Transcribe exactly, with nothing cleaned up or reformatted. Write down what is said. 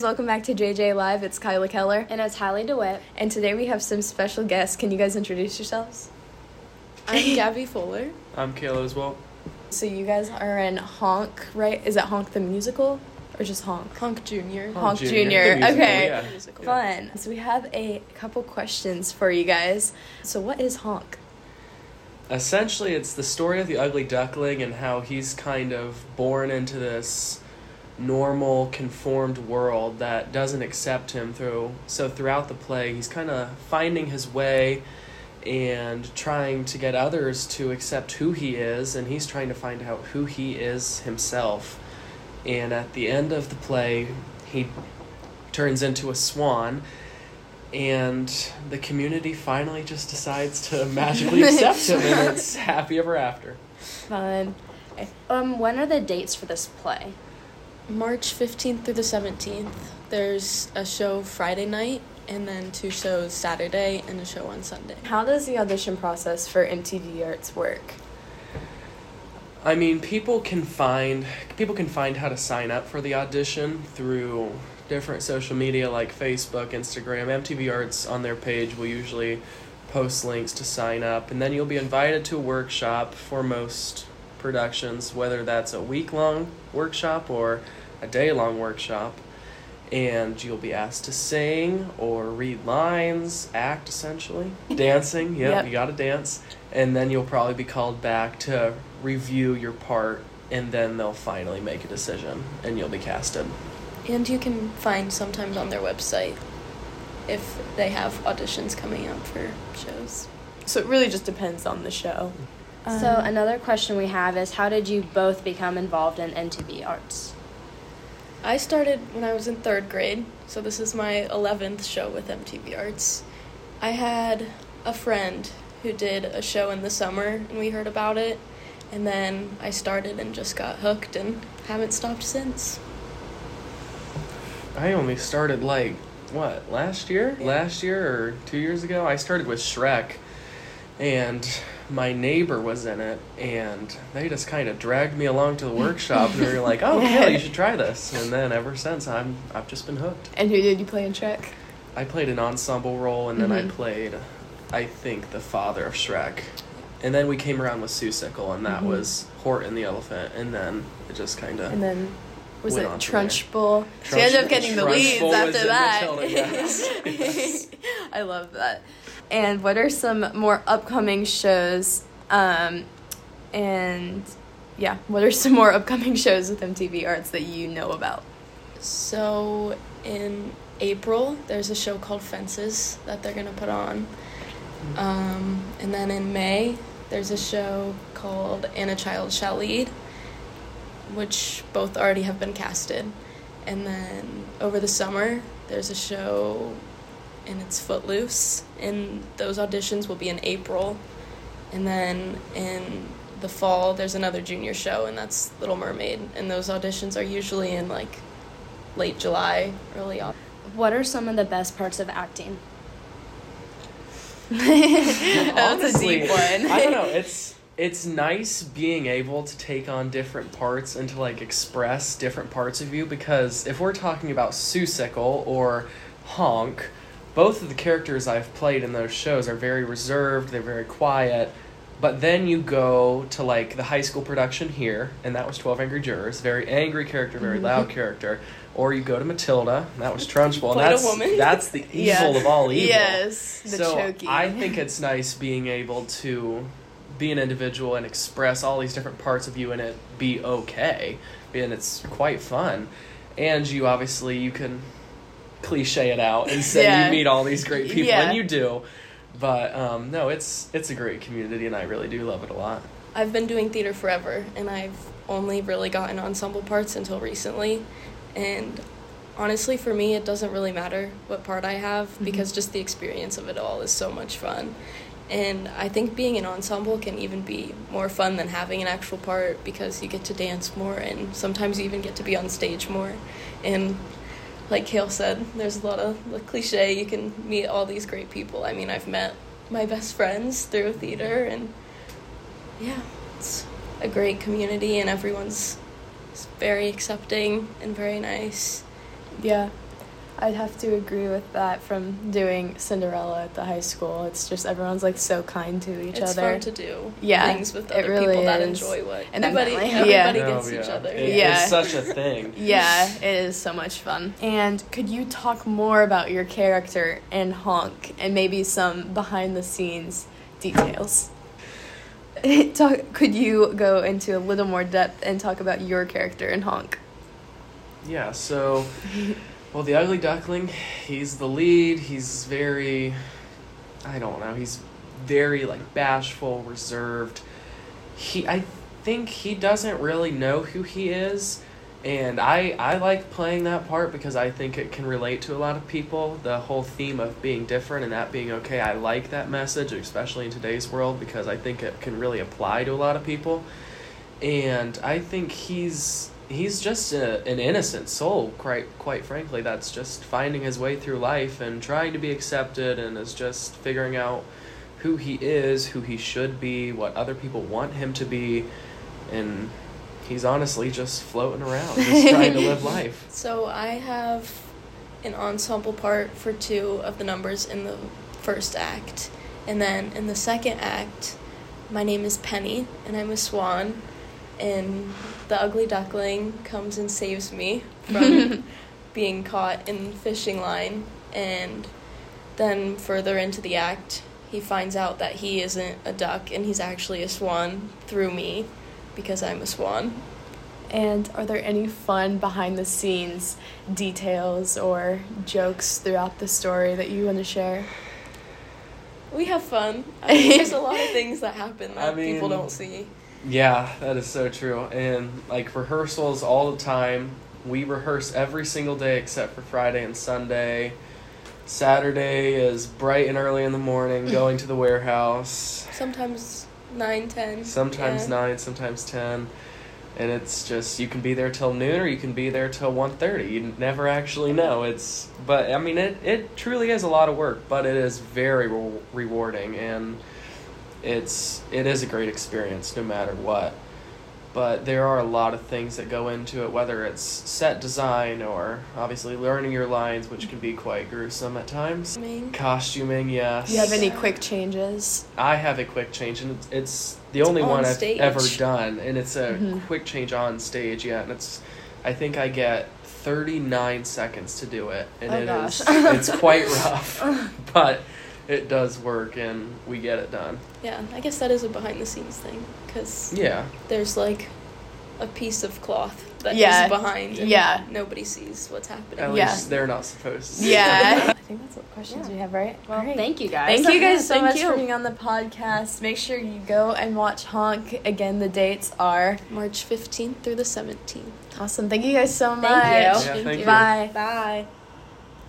Welcome back to J J Live. It's Kyla Keller. And it's Hallie DeWitt. And today we have some special guests. Can you guys introduce yourselves? I'm Gabby Fuller. I'm Kayla as well. So you guys are in Honk, right? Is it Honk the Musical or just Honk? Honk Junior. Honk, Honk Junior. Junior. The musical, Okay. yeah. Musical. Fun. So we have a couple questions for you guys. So what is Honk? Essentially, it's the story of the ugly duckling and how he's kind of born into this normal, conformed world that doesn't accept him through. So throughout the play, he's kind of finding his way and trying to get others to accept who he is, and he's trying to find out who he is himself. And at the end of the play, he turns into a swan, and the community finally just decides to magically accept him, and it's happy ever after. Fun. Um, when are the dates for this play? March fifteenth through the seventeenth. There's a show Friday night, and then two shows Saturday, and a show on Sunday. How does the audition process for M T V Arts work? I mean, people can find people can find how to sign up for the audition through different social media like Facebook, Instagram. M T V Arts on their page will usually post links to sign up, and then you'll be invited to a workshop for most productions, whether that's a week-long workshop or a day-long workshop, and you'll be asked to sing or read lines, act essentially, dancing. Yep, Yep. You gotta dance, and then you'll probably be called back to review your part, and then they'll finally make a decision, and you'll be casted. And you can find sometimes on their website if they have auditions coming up for shows. So it really just depends on the show. So another question we have is, how did you both become involved in M T V Arts? I started when I was in third grade, so this is my eleventh show with M T V Arts. I had a friend who did a show in the summer, and we heard about it, and then I started and just got hooked and haven't stopped since. I only started like, what, last year? Last year or two years ago? I started with Shrek, and my neighbor was in it, and they just kind of dragged me along to the workshop, and they were like, oh, yeah, you should try this. And then ever since, I'm, I've just been hooked. And who did you play in Shrek? I played an ensemble role, and then Mhm. I played, I think, the father of Shrek. And then we came around with Seussical, and that Mhm. was Horton the elephant, and then it just kind of... And then, was Went it on from Trunchbull? She Trunch- ended up getting the leads Trunchbull was after in that. Matilda, yes. Yes. I love that. And what are some more upcoming shows? Um, and yeah, what are some more upcoming shows with M T V Arts that you know about? So in April, there's a show called Fences that they're going to put on. Um, and then in May, there's a show called And a Child Shall Lead, which both already have been casted. And then over the summer, there's a show, and it's Footloose, and those auditions will be in April. And then in the fall, there's another junior show, and that's Little Mermaid, and those auditions are usually in, like, late July, early August. What are some of the best parts of acting? That's a deep one. I don't know. It's it's nice being able to take on different parts and to like express different parts of you, because if we're talking about Seussical or Honk, both of the characters I've played in those shows are very reserved, they're very quiet. But then you go to like the high school production here, and that was twelve Angry Jurors, very angry character, very loud character. Or you go to Matilda, and that was Trunchbull, and Played a that's woman. that's the evil Yeah. of all evil. Yes, the so chokey. I think it's nice being able to be an individual and express all these different parts of you and it be okay. And it's quite fun. And you obviously, you can cliche it out and say Yeah. you meet all these great people, Yeah. and you do. But um, no, it's it's a great community, and I really do love it a lot. I've been doing theater forever, and I've only really gotten ensemble parts until recently. And honestly, for me, it doesn't really matter what part I have, Mm-hmm. because just the experience of it all is so much fun. And I think being an ensemble can even be more fun than having an actual part, because you get to dance more, and sometimes you even get to be on stage more. And like Kale said, there's a lot of like, cliche. You can meet all these great people. I mean, I've met my best friends through theater, and yeah, it's a great community, and everyone's very accepting and very nice. Yeah. I'd have to agree with that from doing Cinderella at the high school. It's just everyone's like so kind to each It's other. fun to do Yeah, things with it other really people that is. enjoy what And everybody, definitely. everybody Yeah. gets Oh, each yeah. other. It- Yeah. It's such a thing. Yeah, it is so much fun. And could you talk more about your character in Honk and maybe some behind the scenes details? Talk, could you go into a little more depth and talk about your character in Honk? Yeah, so, well, the Ugly Duckling, he's the lead. He's very, I don't know, he's very, like, bashful, reserved. He, I think he doesn't really know who he is, and I, I like playing that part because I think it can relate to a lot of people. The whole theme of being different and that being okay, I like that message, especially in today's world, because I think it can really apply to a lot of people. And I think he's... He's just a, an innocent soul, quite quite frankly, that's just finding his way through life and trying to be accepted and is just figuring out who he is, who he should be, what other people want him to be, and he's honestly just floating around, just trying to live life. So I have an ensemble part for two of the numbers in the first act. And then in the second act, my name is Penny, and I'm a swan. And the Ugly Duckling comes and saves me from being caught in fishing line. And then further into the act, he finds out that he isn't a duck and he's actually a swan through me because I'm a swan. And are there any fun behind the scenes details or jokes throughout the story that you want to share? We have fun. I mean, there's a lot of things that happen that I mean, people don't see. Yeah, that is so true. And like rehearsals all the time. We rehearse every single day except for Friday and Sunday. Saturday is bright and early in the morning, going to the warehouse. Sometimes nine, ten. Sometimes yeah. nine, sometimes ten. And it's just, you can be there till noon or you can be there till one thirty. You never actually know. It's, but I mean, it, it truly is a lot of work, but it is very re- rewarding and it's, it is a great experience no matter what. But there are a lot of things that go into it, whether it's set design or obviously learning your lines, which can be quite gruesome at times. Costuming. Costuming, yes. Do you have any Yeah. quick changes? I have a quick change, and it's, it's the It's only on one stage. I've ever done, and it's a Mhm. quick change on stage, yeah, and it's, I think I get thirty-nine seconds to do it, and Oh, it gosh. is, it's quite rough, but it does work, and we get it done. Yeah, I guess that is a behind the scenes thing because Yeah. there's like a piece of cloth that is Yeah. behind and Yeah. nobody sees what's happening. At Yeah. least they're not supposed to. see Yeah. it. I think that's what questions Yeah. we have, right? Well, All right. thank you guys. Thank you guys so Thank much you. for being on the podcast. Make sure you go and watch Honk. Again, the dates are March fifteenth through the seventeenth. awesome. Thank you guys so much. Thank you. Yeah, Thank thank you. you. Bye. Bye.